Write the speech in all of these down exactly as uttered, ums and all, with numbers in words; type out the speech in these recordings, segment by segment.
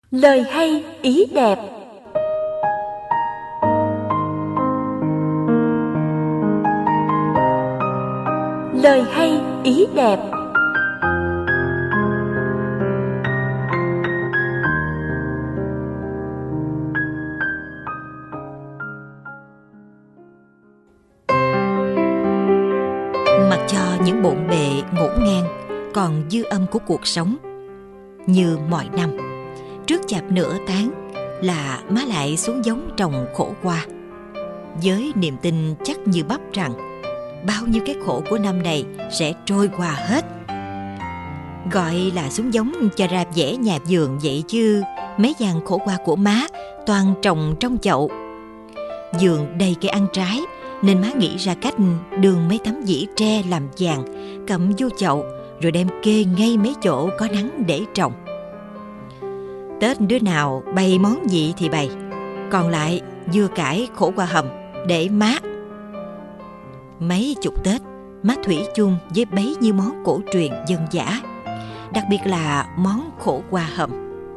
Lời hay ý đẹp. Lời hay ý đẹp. Mặc cho những bộn bề ngổn ngang còn dư âm của cuộc sống, như mọi năm, trước chạp nửa tháng là má lại xuống giống trồng khổ qua, với niềm tin chắc như bắp rằng bao nhiêu cái khổ của năm này sẽ trôi qua hết. Gọi là xuống giống cho ra vẻ nhà vườn vậy chứ mấy dàn khổ qua của má toàn trồng trong chậu. Vườn đầy cây ăn trái nên má nghĩ ra cách đường mấy tấm dĩ tre làm vàng, cầm vô chậu rồi đem kê ngay mấy chỗ có nắng để trồng. Tết đứa nào bày món gì thì bày, còn lại dưa cải khổ qua hầm để má. Mấy chục Tết, má thủy chung với bấy nhiêu món cổ truyền dân dã, đặc biệt là món khổ qua hầm.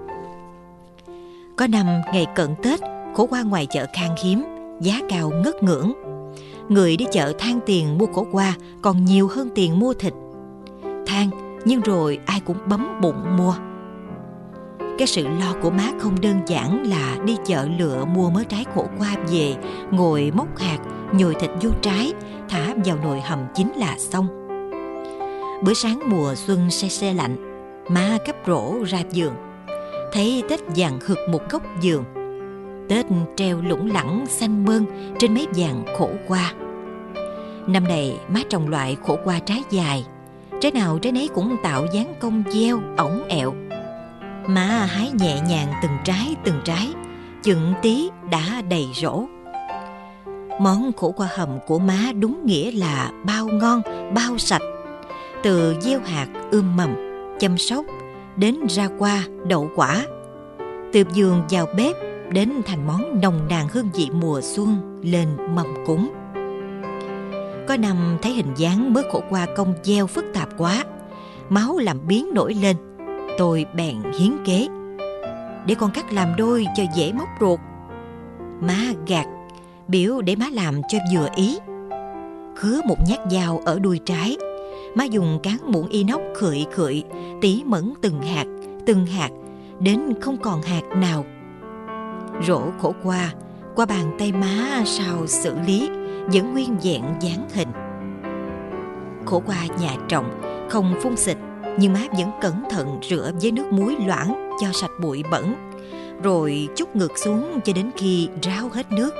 Có năm ngày cận Tết, khổ qua ngoài chợ khan hiếm, giá cao ngất ngưỡng. Người đi chợ than tiền mua khổ qua còn nhiều hơn tiền mua thịt. Than, nhưng rồi ai cũng bấm bụng mua. Cái sự lo của má không đơn giản là đi chợ lựa mua mớ trái khổ qua về, ngồi móc hạt, nhồi thịt vô trái, thả vào nồi hầm chín là xong. Bữa sáng mùa xuân se se lạnh, má cắp rổ ra vườn, thấy Tết vàng hực một góc vườn. Tết treo lủng lẳng xanh mơn trên mấy vàng khổ qua. Năm này má trồng loại khổ qua trái dài, trái nào trái nấy cũng tạo dáng cong gieo, ổng ẹo. Má hái nhẹ nhàng từng trái từng trái, chừng tí đã đầy rổ. Món khổ qua hầm của má đúng nghĩa là bao ngon, bao sạch. Từ gieo hạt, ươm mầm, chăm sóc, đến ra qua, đậu quả. Từ vườn vào bếp, đến thành món nồng nàn hương vị mùa xuân lên mâm cúng. Có năm thấy hình dáng mớ khổ qua cong gieo phức tạp quá, máu làm biến nổi lên. Tôi bèn hiến kế, để con cắt làm đôi cho dễ móc ruột. Má gạt, biểu để má làm cho vừa ý. Khứa một nhát dao ở đuôi trái, má dùng cán muỗng inox khựi khựi, tỉ mẩn từng hạt, từng hạt, đến không còn hạt nào. Rổ khổ qua, qua bàn tay má sao xử lý, vẫn nguyên vẹn dáng hình. Khổ qua nhà trồng, không phun xịt, nhưng má vẫn cẩn thận rửa với nước muối loãng cho sạch bụi bẩn, rồi trút ngược xuống cho đến khi ráo hết nước.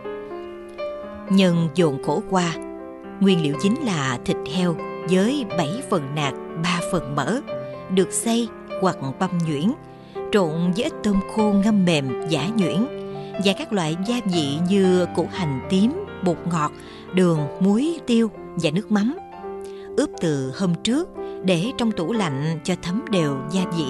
Nhân dồn khổ qua, nguyên liệu chính là thịt heo với bảy phần nạc, ba phần mỡ, được xay hoặc băm nhuyễn, trộn với ít tôm khô ngâm mềm giã nhuyễn và các loại gia vị như củ hành tím, bột ngọt, đường, muối, tiêu và nước mắm. Ướp từ hôm trước để trong tủ lạnh cho thấm đều gia vị.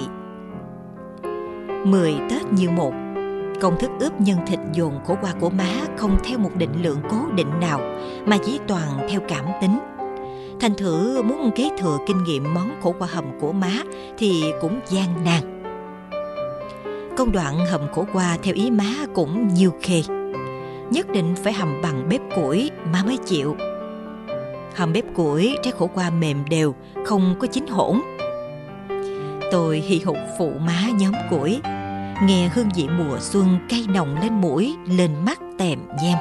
Mười Tết như một, công thức ướp nhân thịt dồn khổ qua của má không theo một định lượng cố định nào, mà chỉ toàn theo cảm tính. Thành thử muốn kế thừa kinh nghiệm món khổ qua hầm của má thì cũng gian nan. Công đoạn hầm khổ qua theo ý má cũng nhiều khê. Nhất định phải hầm bằng bếp củi má mới chịu. Hầm bếp củi, trái khổ qua mềm đều, không có chín hỗn. Tôi hì hục phụ má nhóm củi, nghe hương vị mùa xuân cay nồng lên mũi, lên mắt tèm nhem.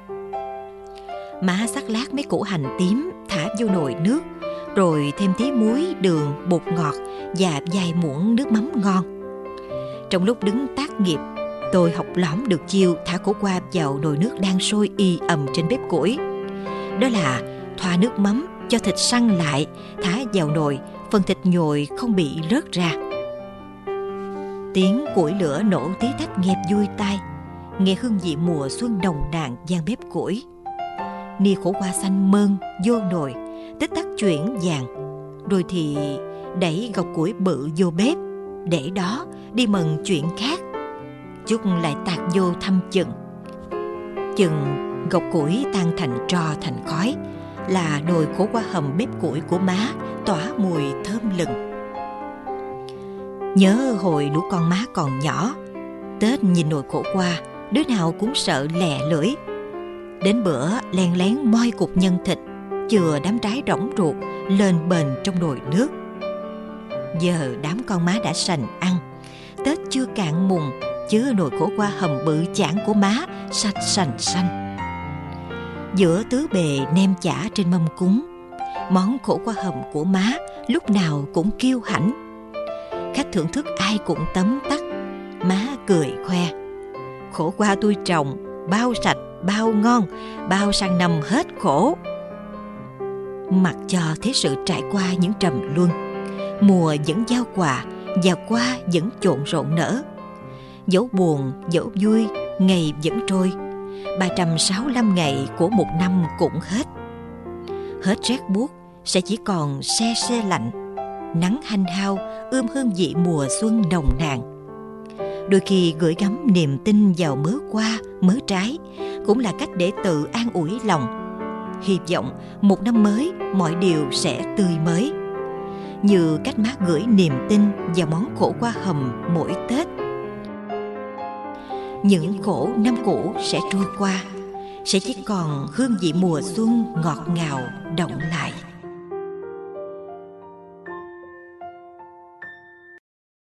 Má sắc lát mấy củ hành tím, thả vô nồi nước, rồi thêm tí muối, đường, bột ngọt và vài muỗng nước mắm ngon. Trong lúc đứng tác nghiệp, tôi học lỏm được chiêu thả khổ qua vào nồi nước đang sôi y ầm trên bếp củi. Đó là thoa nước mắm cho thịt săn lại, thả vào nồi, phần thịt nhồi không bị rớt ra. Tiếng củi lửa nổ tí tách nghe vui tai, nghe hương vị mùa xuân nồng nàn vang bếp củi. Nia khổ qua xanh mơn vô nồi, tích tắc chuyển vàng, rồi thì đẩy gọc củi bự vô bếp, để đó đi mần chuyện khác. Chút lại tạt vô thăm chừng. Chừng gọc củi tan thành tro thành khói, là nồi khổ qua hầm bếp củi của má tỏa mùi thơm lừng. Nhớ hồi lũ con má còn nhỏ, Tết nhìn nồi khổ qua, đứa nào cũng sợ lè lưỡi. Đến bữa len lén moi cục nhân thịt, chừa đám trái rỗng ruột lên bền trong nồi nước. Giờ đám con má đã sành ăn, Tết chưa cạn mùng, chứ nồi khổ qua hầm bự chảng của má sạch sành xanh. Giữa tứ bề nem chả trên mâm cúng, món khổ qua hầm của má lúc nào cũng kiêu hãnh. Khách thưởng thức ai cũng tấm tắc, má cười khoe: khổ qua tôi trồng, bao sạch, bao ngon, bao sang năm hết khổ. Mặc cho thế sự trải qua những trầm luân, mùa vẫn giao quà và qua vẫn trộn rộn nở. Dẫu buồn, dẫu vui, ngày vẫn trôi, ba trăm sáu mươi lăm ngày của một năm cũng hết. Hết rét buốt sẽ chỉ còn se se lạnh, nắng hanh hao ươm hương vị mùa xuân nồng nàn. Đôi khi gửi gắm niềm tin vào mớ qua, mớ trái cũng là cách để tự an ủi lòng. Hy vọng một năm mới mọi điều sẽ tươi mới, như cách má gửi niềm tin vào món khổ qua hầm mỗi Tết. Những khổ năm cũ sẽ trôi qua, sẽ chỉ còn hương vị mùa xuân ngọt ngào đọng lại.